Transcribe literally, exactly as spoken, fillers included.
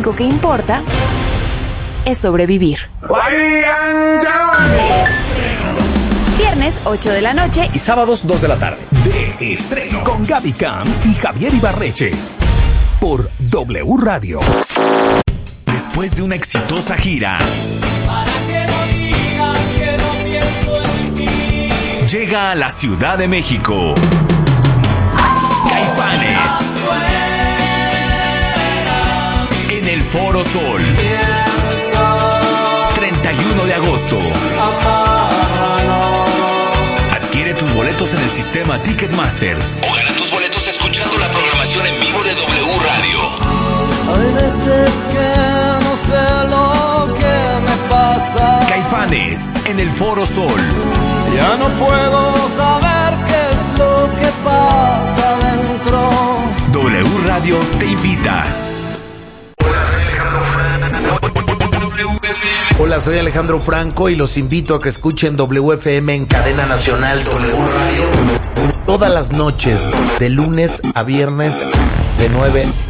único que importa es sobrevivir. Viernes ocho de la noche y sábados dos de la tarde. De estreno con Gaby Camps y Javier Ibarreche por W Radio. Después de una exitosa gira, para que no digas que no pienso en ti, llega a la Ciudad de México Caifanes en el Foro Sol, treinta y uno de agosto. Adquiere tus boletos en el sistema Ticketmaster o gana tus boletos escuchando la programación en vivo de W Radio. hay veces que no sé lo que me pasa. Caifanes en el Foro Sol. Ya no puedo saber qué es lo que pasa dentro. W Radio te invita. Hola, soy Alejandro Franco y los invito a que escuchen W F M en cadena nacional W Radio todas las noches, de lunes a viernes, de nueve